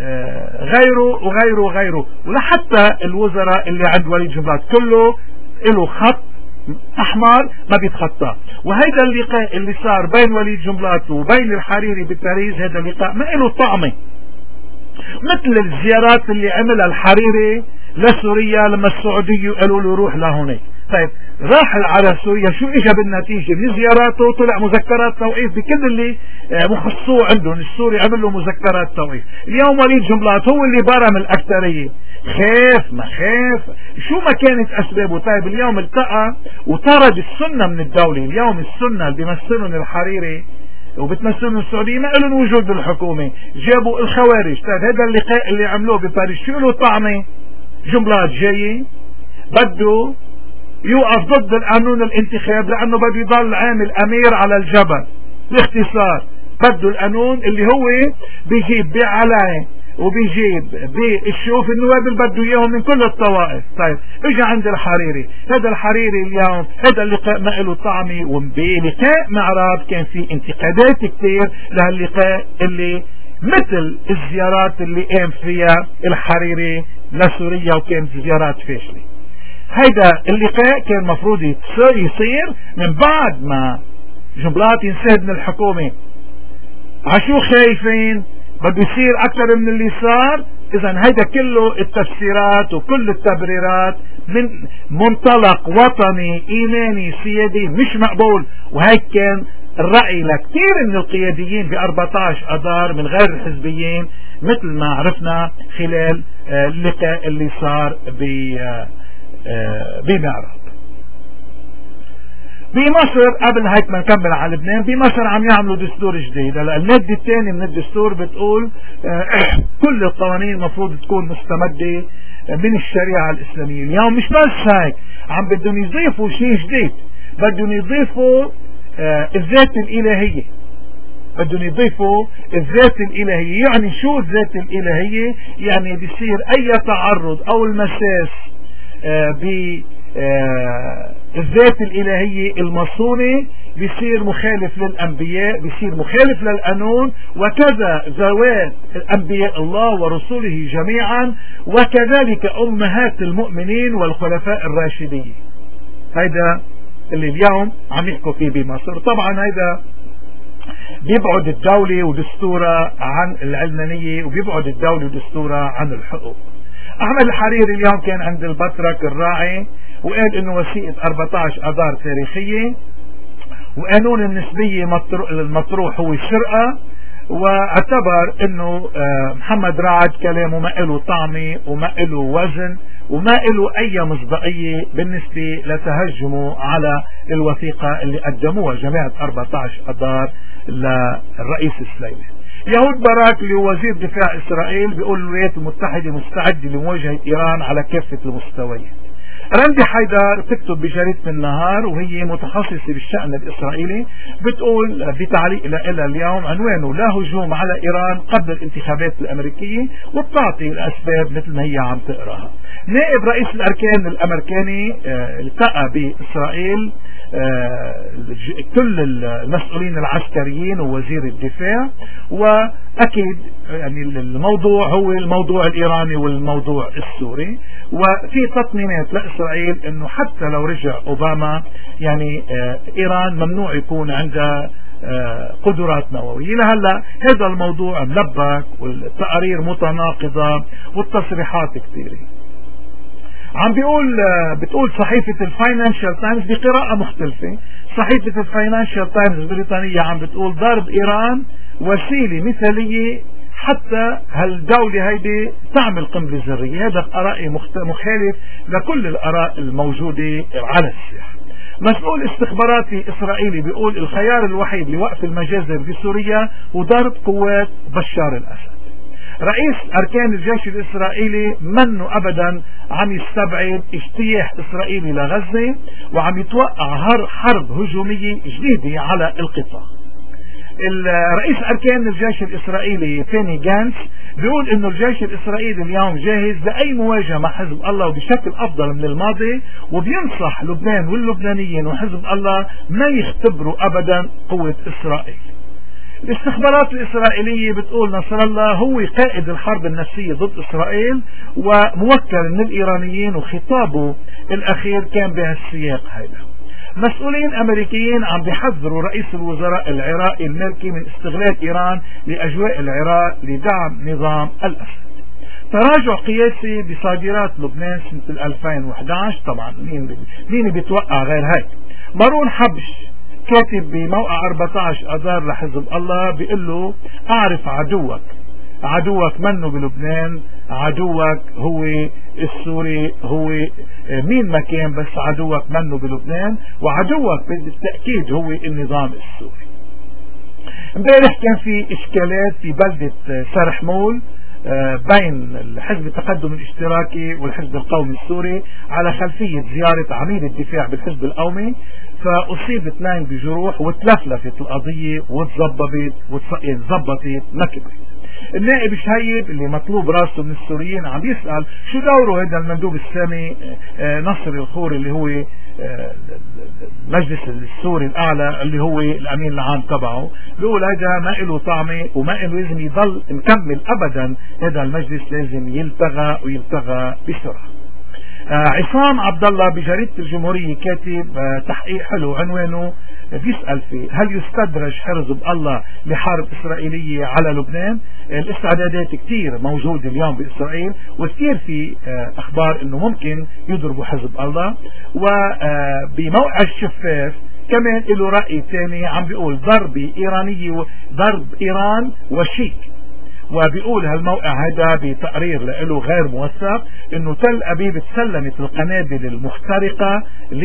غيره وغيره وغيره، ولحتى الوزراء اللي عند وليد جنبلاط كله له خط احمر ما بيتخطى. وهيدا اللقاء اللي صار بين وليد جنبلاط وبين الحريري بباريس هذا اللقاء ما له طعمه، مثل الزيارات اللي عملها الحريري لسوريا لما السعودية قالوا له روح لهونيك. طيب راح على سوريا، شو اجى بالنتيجة؟ من زياراته طلع مذكرات توقيف بكل اللي مخصوه عندهم. السوري عمل له مذكرات توقيف. اليوم وليد جنبلاط هو اللي برم الأكثرية، خاف ما خاف شو ما كانت أسبابه. طيب اليوم التقى وطرد السنة من الدولة. اليوم السنة اللي بيمثلهم الحريري وبتمثلهم السعودية ما لهم وجود بالحكومة، جابوا الخوارج. طيب هذا اللقاء اللي عملوه بباريس شو له طعمة؟ جنبلاط جاي بده يوقف ضد القانون الانتخاب لانه بده يضل عامل امير على الجبل. باختصار بده القانون اللي هو بيجيب بعلاء وبيجيب بالشوف النواب اللي بده اياهم من كل الطوائف. طيب اجى عند الحريري، هذا الحريري اليوم هذا اللقاء ما له طعمه. وبلقاء معرض كان في انتقادات كتير لهاللقاء اللي مثل الزيارات اللي قام فيها الحريري لسوريا وكانت زيارات فاشله. هيدا اللقاء كان مفروض يصير من بعد ما جنبلاط ينسحب من الحكومة. عشو خايفين؟ بده يصير اكثر من اللي صار. اذا هيدا كله التفسيرات وكل التبريرات من منطلق وطني ايماني سيادي مش مقبول. وهيك كان الرأي لكثير من القياديين ب 14 اذار من غير الحزبيين، مثل ما عرفنا خلال اللقاء اللي صار بمعرض. بمصر قبل هيك ما نكمل على لبنان، بمصر عم يعملوا دستور جديد. هلا المادة الثانية من الدستور بتقول كل القوانين المفروض تكون مستمدة من الشريعة الإسلامية. اليوم مش بس هيك، عم بدهم يضيفوا شيء جديد، بدهم يضيفوا الذات الإلهية. بدهم يضيفوا الذات الإلهية. يعني شو الذات الإلهية؟ يعني بيصير أي تعرض أو المساس بالذات الإلهية المصونة بيصير مخالف للأنبياء، بيصير مخالف للقانون، وكذا ذوات الأنبياء الله ورسوله جميعا، وكذلك أمهات المؤمنين والخلفاء الراشدين. هيدا اللي اليوم عم يحكوا فيه بمصر. طبعا هيدا بيبعد الدولة ودستورها عن العلمانية، وبيبعد الدولة ودستورها عن الحقوق. أحمد الحريري اليوم كان عند البطرك الراعي وقال انه وثيقة 14 اذار تاريخية، وقانون النسبية المطروح هو السرقة، واعتبر انه محمد رعد كلامه ما له طعمة وما له وزن وما له اي مصداقية بالنسبة لتهجمه على الوثيقة اللي قدموها جماعة 14 اذار للرئيس السليمي. يهود باراك اللي هو وزير دفاع اسرائيل بيقول الولايات المتحدة مستعدة لمواجهة ايران على كافة المستويات. رندي حيدر تكتب بجريدة النهار وهي متخصصة بالشأن الإسرائيلي، بتقول بتعليق لها اليوم عنوانه لا هجوم على إيران قبل الانتخابات الأمريكية، وبتعطي الأسباب مثل ما هي عم تقراها. نائب رئيس الأركان الأمريكاني التقى بإسرائيل كل المسؤولين العسكريين ووزير الدفاع، وأكيد يعني الموضوع هو الموضوع الإيراني والموضوع السوري، وفي تطمينات لإسرائيل انه حتى لو رجع اوباما يعني ايران ممنوع يكون عندها قدرات نووية. لهلا هذا الموضوع ملبك والتقارير متناقضة والتصريحات كثيرة. عم بتقول صحيفة الفاينانشال تايمز بقراءة مختلفة. صحيفة الفاينانشال تايمز البريطانية عم بتقول ضرب ايران وسيلة مثالية حتى هالدولة هيدي تعمل قنبلة ذرية. هذا رأي مخالف لكل الآراء الموجودة على الساحة. مسؤول استخباراتي إسرائيلي بيقول الخيار الوحيد لوقف المجازر بسوريا هو ضرب قوات بشار الأسد. رئيس أركان الجيش الإسرائيلي منه أبدا عم يستبعد اجتياح إسرائيلي لغزة، وعم يتوقع حرب هجومية جديدة على القطاع. الرئيس أركان الجيش الإسرائيلي بيني جانس بيقول انه الجيش الإسرائيلي اليوم جاهز لأي مواجهة مع حزب الله وبشكل أفضل من الماضي، وبينصح لبنان واللبنانيين وحزب الله ما يختبروا أبدا قوة إسرائيل. الاستخبارات الإسرائيلية بتقول نصر الله هو قائد الحرب النفسية ضد إسرائيل وموكل من الإيرانيين، وخطابه الأخير كان بهالسياق هذا. مسؤولين أمريكيين عم بيحذروا رئيس الوزراء العراقي المالكي من استغلال إيران لأجواء العراق لدعم نظام الأسد. تراجع قياسي بصادرات لبنان سنة 2011. طبعا مين بيتوقع غير هيك؟ مارون حبش كاتب بموقع 14 أذار لحزب الله بيقول له أعرف عدوك منه بلبنان، عدوك هو السوري، هو مين ما كان، بس عدوك منه بلبنان، وعدوك بالتأكيد هو النظام السوري. امبارح كان في إشكالات في بلدة سرحمول بين الحزب التقدم الاشتراكي والحزب القومي السوري على خلفية زيارة عميد الدفاع بالحزب القومي، فأصيب 2 بجروح وتلفلفت القضية وتزبطت نكبت. النائب شهيب اللي مطلوب راسه من السوريين عم يسأل شو دوره هذا المندوب السامي نصر الخوري اللي هو المجلس السوري الأعلى اللي هو الأمين العام تبعه. بيقول هذا ما له طعمه وما له لازم يضل مكمل أبدا، هذا المجلس لازم يلتغى بسرعة. عصام عبد الله بجريدة الجمهورية كاتب تحقيق حلو عنوانه بيسأل فيه هل يستدرج حزب الله لحرب إسرائيلية على لبنان؟ الاستعدادات كتير موجودة اليوم بإسرائيل، وكتير في أخبار أنه ممكن يضربوا حزب الله. وبموقع الشفاف كمان له رأي ثاني عم بيقول ضرب إيران وشيك، وبيقول هالموقع هذا بتقرير له غير موثق انه تل ابيب تسلمت القنابل المخترقة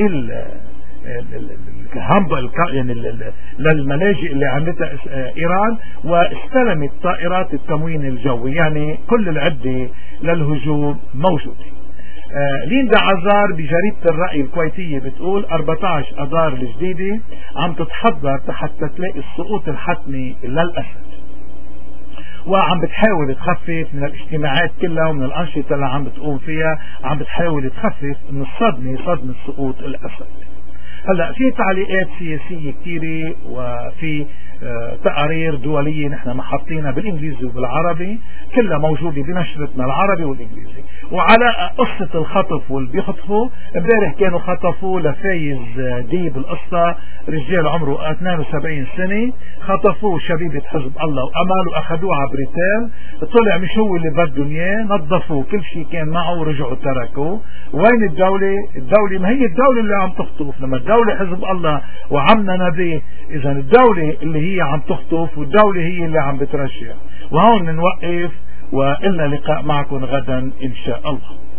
يعني للملاجئ اللي عملتها ايران، واستلمت طائرات التموين الجوي، يعني كل العدة للهجوم موجودة. ليندا عزار بجريدة الرأي الكويتية بتقول 14 أذار الجديدة عم تتحضر حتى تلاقي السقوط الحتمي للأسد، وعم بتحاول تخفف من الاجتماعات كلها ومن الأنشطة اللي عم بتقوم فيها، عم بتحاول تخفف من صدمة سقوط الأسد. هلا في تعليقات سياسية كثيرة وفي تقارير دولية نحن محطينها بالانجليزي وبالعربي، كلها موجودة بنشرتنا العربي والانجليزي. وعلى قصة الخطف واللي بيخطفوا، امبارح كانوا خطفوا لفايز ديب القصة، رجال عمره 72 سنة، خطفوه شبيبة حزب الله وأمل وأخذوه على بريتال، طلع مش هو اللي بدهم اياه، نظفوه كل شيء كان معه ورجعوا تركوه. وين الدولة ما هي الدولة اللي عم تخطف، لما الدولة حزب الله وعمنا نبيه، إذا الدولة اللي هي عم تخطف والدولة هي اللي عم بترجع. وهون نوقف، وإلنا لقاء معكم غدا إن شاء الله.